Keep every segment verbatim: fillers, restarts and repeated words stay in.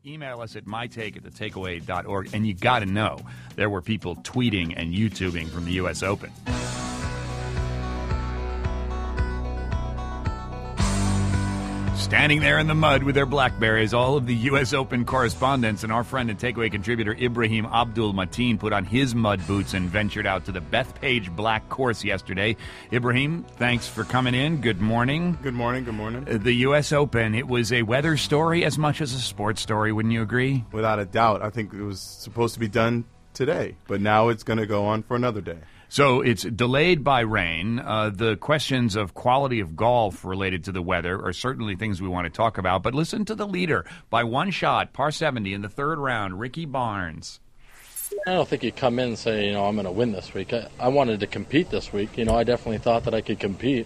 email us at mytake at the takeaway dot org. And you got to know, there were people tweeting and YouTubing from the U S Open. Standing there in the mud with their BlackBerries, all of the U S Open correspondents and our friend and takeaway contributor Ibrahim Abdul Mateen put on his mud boots and ventured out to the Bethpage Black course yesterday. Ibrahim, thanks for coming in. Good morning. Good morning. Good morning. Uh, the U S Open, it was a weather story as much as a sports story, wouldn't you agree? Without a doubt. I think it was supposed to be done today, but now it's going to go on for another day. So it's delayed by rain. Uh, the questions of quality of golf related to the weather are certainly things we want to talk about. But listen to the leader by one shot, par seventy in the third round, Ricky Barnes. I don't think you come in and say, you know, I'm going to win this week. I, I wanted to compete this week. You know, I definitely thought that I could compete.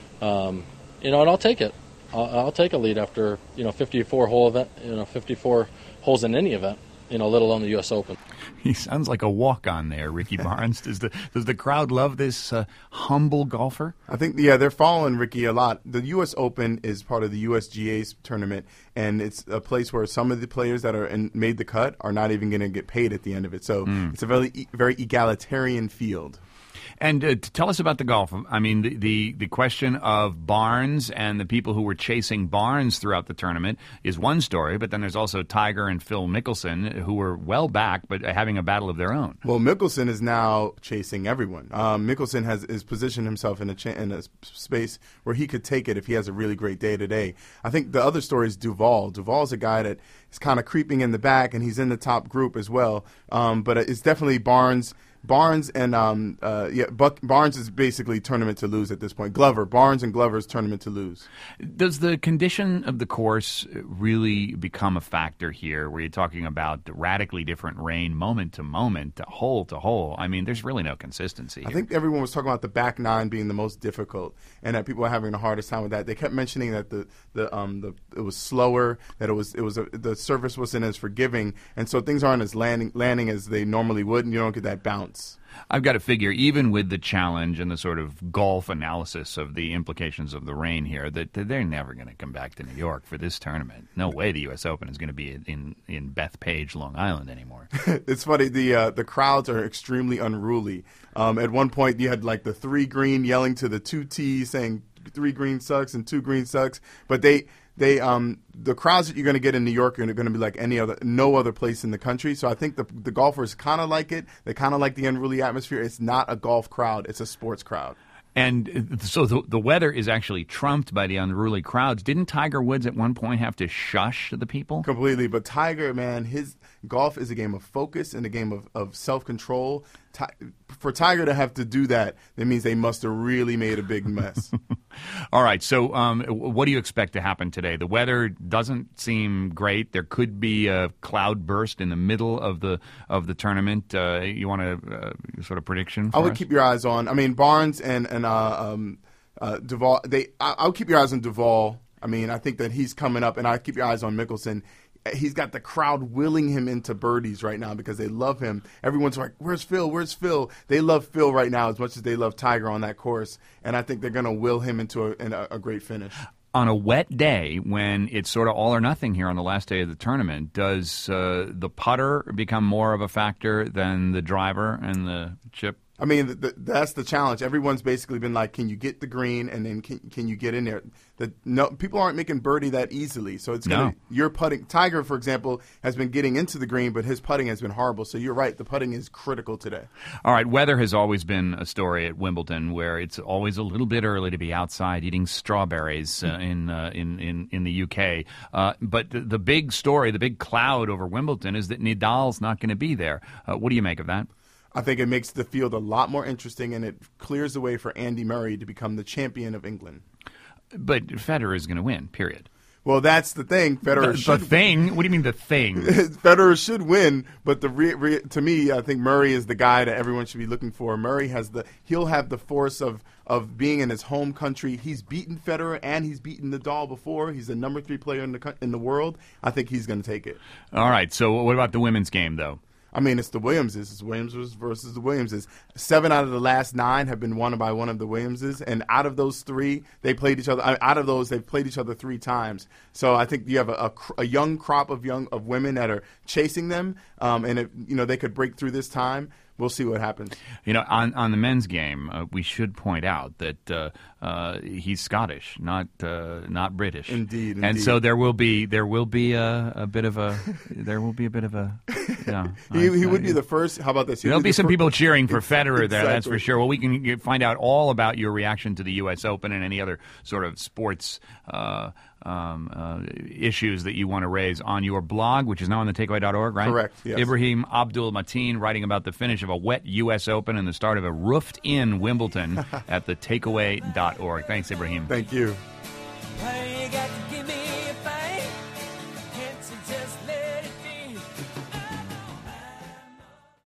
Um, you know, and I'll take it. I'll, I'll take a lead after, you know, fifty-four hole event, you know, fifty-four holes in any event, you know, let alone the U S Open. He sounds like a walk-on there, Ricky Barnes. Does the does the crowd love this uh, humble golfer? I think, yeah, they're following Ricky a lot. The U S Open is part of the U S G A's tournament, and it's a place where some of the players that are in, made the cut are not even going to get paid at the end of it. So mm. it's a very very egalitarian field. And uh, tell us about the golf. I mean, the, the, the question of Barnes and the people who were chasing Barnes throughout the tournament is one story, but then there's also Tiger and Phil Mickelson, who were well back, but having a battle of their own. Well, Mickelson is now chasing everyone. Um, Mickelson has is positioned himself in a, cha- in a space where he could take it if he has a really great day today. I think the other story is Duval. Duval is a guy that is kind of creeping in the back, and he's in the top group as well. Um, but it's definitely Barnes. Barnes and um, uh, yeah, Buck, Barnes is basically tournament to lose at this point. Glover, Barnes and Glover's tournament to lose. Does the condition of the course really become a factor here, where you're talking about radically different rain moment to moment, to hole to hole? I mean, there's really no consistency here. I think everyone was talking about the back nine being the most difficult, and that people are having the hardest time with that. They kept mentioning that the the um the it was slower, that it was it was a, the surface wasn't as forgiving, and so things aren't as landing landing as they normally would, and you don't get that bounce. I've got to figure, even with the challenge and the sort of golf analysis of the implications of the rain here, that they're never going to come back to New York for this tournament. No way the U S Open is going to be in, in Bethpage, Long Island anymore. It's funny. The uh, the crowds are extremely unruly. Um, at one point, you had like the three green yelling to the two T saying three green sucks and two green sucks. But they... They um the crowds that you're going to get in New York are going to be like any other no other place in the country. So I think the the golfers kind of like it. They kind of like the unruly atmosphere. It's not a golf crowd; it's a sports crowd. And so the, the weather is actually trumped by the unruly crowds. Didn't Tiger Woods at one point have to shush the people? Completely. But Tiger, man, his golf is a game of focus and a game of, of self-control. Ti- for Tiger to have to do that, that means they must have really made a big mess. All right. So um, what do you expect to happen today? The weather doesn't seem great. There could be a cloud burst in the middle of the of the tournament. Uh, you want a uh, sort of prediction for I would us? keep your eyes on. I mean, Barnes and, and uh, um, uh, Duval, they, I, I would keep your eyes on Duval. I mean, I think that he's coming up, and I keep your eyes on Mickelson. He's got the crowd willing him into birdies right now because they love him. Everyone's like, where's Phil? Where's Phil? They love Phil right now as much as they love Tiger on that course, and I think they're going to will him into a, in a, a great finish. On a wet day, when it's sort of all or nothing here on the last day of the tournament, does uh, the putter become more of a factor than the driver and the chip? I mean, the, the, that's the challenge. Everyone's basically been like, can you get the green, and then can, can you get in there? The, no, people aren't making birdie that easily. So it's gonna, no. Your putting. Tiger, for example, has been getting into the green, but his putting has been horrible. So you're right. The putting is critical today. All right. Weather has always been a story at Wimbledon, where it's always a little bit early to be outside eating strawberries uh, in, uh, in in in the U K. Uh, but the, the big story, the big cloud over Wimbledon, is that Nadal's not going to be there. Uh, what do you make of that? I think it makes the field a lot more interesting, and it clears the way for Andy Murray to become the champion of England. But Federer is going to win, period. Well, that's the thing. Federer the, should the thing. What do you mean the thing? Federer should win, but the re, re, to me, I think Murray is the guy that everyone should be looking for. Murray has the he'll have the force of of being in his home country. He's beaten Federer and he's beaten Nadal before. He's the number three player in the in the world. I think he's going to take it. All right. So what about the women's game, though? I mean, it's the Williamses. It's Williamses versus the Williamses. Seven out of the last nine have been won by one of the Williamses, and out of those three, they played each other. Out of those, they've played each other three times. So I think you have a, a, a young crop of young of women that are chasing them, um, and if, you know, they could break through this time. We'll see what happens. You know, on, on the men's game, uh, we should point out that uh, uh, he's Scottish, not uh, not British. Indeed, and indeed. so there will be there will be a, a bit of a there will be a bit of a. Yeah, he I, he I, would be the first. How about this? He'd There'll be the some fir- people cheering for Federer exactly. there, that's for sure. Well, we can get, find out all about your reaction to the U S Open and any other sort of sports uh, um, uh, issues that you want to raise on your blog, which is now on the takeaway dot org, right? Correct, yes. Ibrahim Abdul Mateen writing about the finish of a wet U S Open and the start of a roofed-in Wimbledon at the takeaway dot org. Thanks, Ibrahim. Thank you.